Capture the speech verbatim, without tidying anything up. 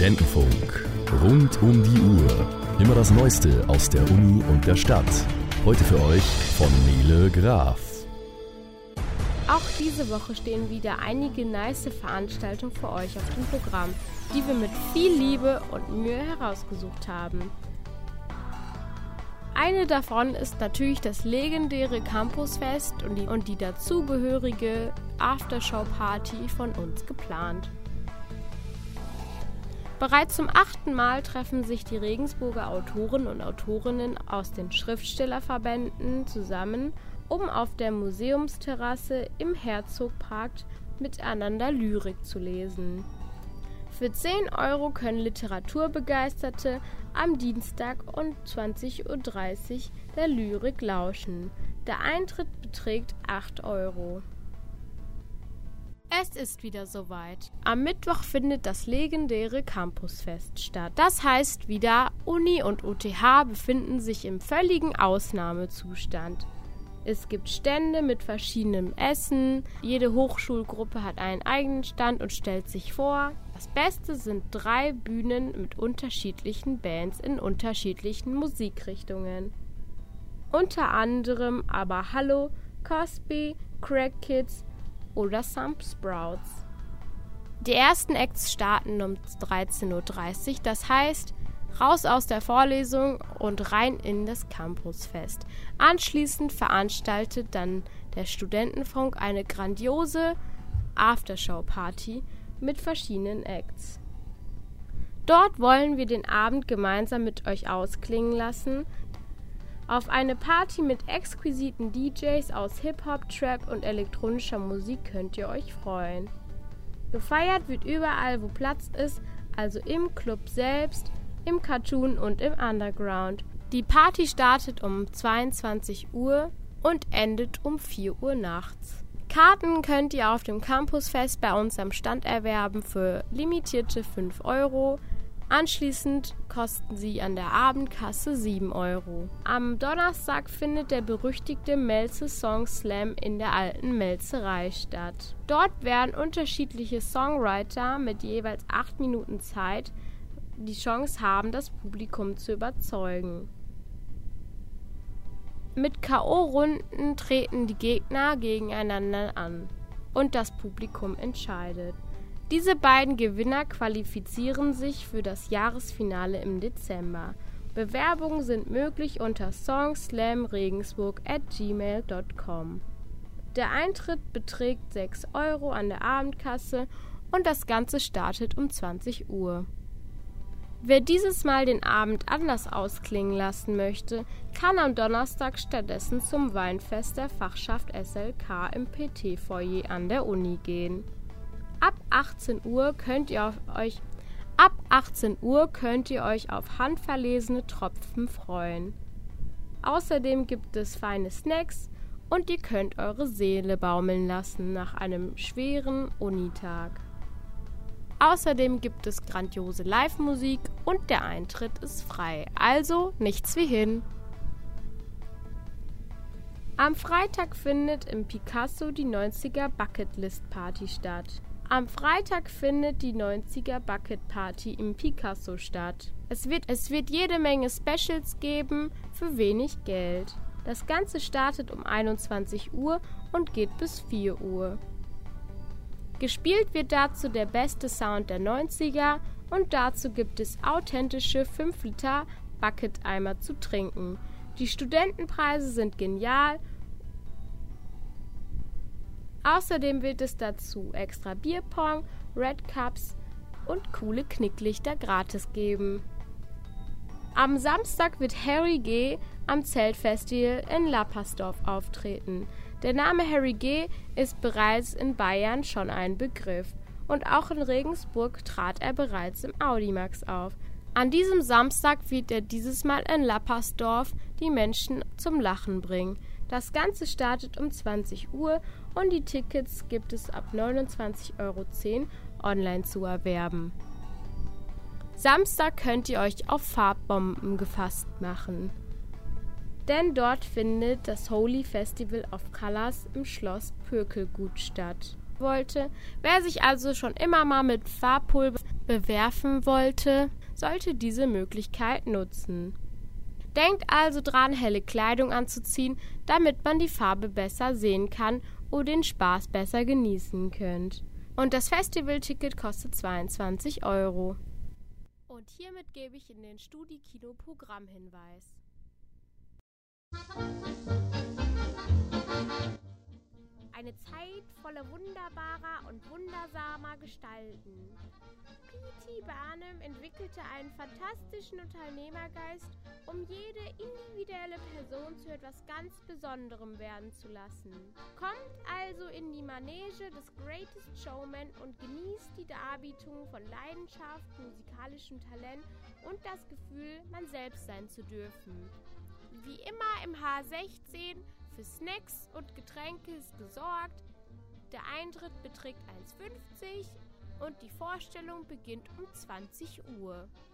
Studentenfunk. Rund um die Uhr. Immer das Neueste aus der Uni und der Stadt. Heute für euch von Nele Graf. Auch diese Woche stehen wieder einige nice Veranstaltungen für euch auf dem Programm, die wir mit viel Liebe und Mühe herausgesucht haben. Eine davon ist natürlich das legendäre Campusfest und die, und die dazugehörige Aftershow-Party von uns geplant. Bereits zum achten Mal treffen sich die Regensburger Autoren und Autorinnen aus den Schriftstellerverbänden zusammen, um auf der Museumsterrasse im Herzogpark miteinander Lyrik zu lesen. Für zehn Euro können Literaturbegeisterte am Dienstag um zwanzig Uhr dreißig der Lyrik lauschen. Der Eintritt beträgt acht Euro. Es ist wieder soweit. Am Mittwoch findet das legendäre Campusfest statt. Das heißt wieder, Uni und U T H befinden sich im völligen Ausnahmezustand. Es gibt Stände mit verschiedenem Essen, jede Hochschulgruppe hat einen eigenen Stand und stellt sich vor. Das Beste sind drei Bühnen mit unterschiedlichen Bands in unterschiedlichen Musikrichtungen. Unter anderem aber Hallo, Cosby, Crack Kids oder Some Sprouts. Die ersten Acts starten um dreizehn Uhr dreißig, das heißt, raus aus der Vorlesung und rein in das Campusfest. Anschließend veranstaltet dann der Studentenfunk eine grandiose Aftershow-Party mit verschiedenen Acts. Dort wollen wir den Abend gemeinsam mit euch ausklingen lassen. Auf eine Party mit exquisiten D Js aus Hip-Hop, Trap und elektronischer Musik könnt ihr euch freuen. Gefeiert wird überall, wo Platz ist, also im Club selbst, im Cartoon und im Underground. Die Party startet um zweiundzwanzig Uhr und endet um vier Uhr nachts. Karten könnt ihr auf dem Campusfest bei uns am Stand erwerben für limitierte fünf Euro. Anschließend kosten sie an der Abendkasse sieben Euro. Am Donnerstag findet der berüchtigte Melze Song Slam in der alten Melzerei statt. Dort werden unterschiedliche Songwriter mit jeweils acht Minuten Zeit die Chance haben, das Publikum zu überzeugen. Mit K O-Runden treten die Gegner gegeneinander an und das Publikum entscheidet. Diese beiden Gewinner qualifizieren sich für das Jahresfinale im Dezember. Bewerbungen sind möglich unter songslamregensburg at gmail dot com. Der Eintritt beträgt sechs Euro an der Abendkasse und das Ganze startet um zwanzig Uhr. Wer dieses Mal den Abend anders ausklingen lassen möchte, kann am Donnerstag stattdessen zum Weinfest der Fachschaft S L K im P T-Foyer an der Uni gehen. Ab achtzehn Uhr könnt ihr auf euch ab achtzehn Uhr könnt ihr euch auf handverlesene Tropfen freuen. Außerdem gibt es feine Snacks und ihr könnt eure Seele baumeln lassen nach einem schweren Unitag. Außerdem gibt es grandiose Live-Musik und der Eintritt ist frei, also nichts wie hin. Am Freitag findet im Picasso die neunziger Bucketlist Party statt. Am Freitag findet die neunziger Bucket Party im Picasso statt. Es wird, es wird jede Menge Specials geben für wenig Geld. Das Ganze startet um einundzwanzig Uhr und geht bis vier Uhr. Gespielt wird dazu der beste Sound der neunziger und dazu gibt es authentische fünf Liter Bucket-Eimer zu trinken. Die Studentenpreise sind genial. Außerdem wird es dazu extra Bierpong, Red Cups und coole Knicklichter gratis geben. Am Samstag wird Harry G. am Zeltfestival in Lappersdorf auftreten. Der Name Harry G. ist bereits in Bayern schon ein Begriff und auch in Regensburg trat er bereits im Audimax auf. An diesem Samstag wird er dieses Mal in Lappersdorf die Menschen zum Lachen bringen. Das Ganze startet um zwanzig Uhr und die Tickets gibt es ab neunundzwanzig Euro zehn online zu erwerben. Samstag könnt ihr euch auf Farbbomben gefasst machen. Denn dort findet das Holy Festival of Colors im Schloss Pökelgut statt. Wollte, wer sich also schon immer mal mit Farbpulver bewerfen wollte, sollte diese Möglichkeit nutzen. Denkt also dran, helle Kleidung anzuziehen, damit man die Farbe besser sehen kann und den Spaß besser genießen könnt. Und das Festivalticket kostet zweiundzwanzig Euro. Und hiermit gebe ich in den Studi-Kino-Programmhinweis. Eine Zeit voller wunderbarer und wundersamer Gestalten. P T. Barnum entwickelte einen fantastischen Unternehmergeist, um jede individuelle Person zu etwas ganz Besonderem werden zu lassen. Kommt also in die Manege des Greatest Showman und genießt die Darbietung von Leidenschaft, musikalischem Talent und das Gefühl, man selbst sein zu dürfen. Wie immer im H sechzehn, für Snacks und Getränke ist gesorgt. Der Eintritt beträgt eins fünfzig und die Vorstellung beginnt um zwanzig Uhr.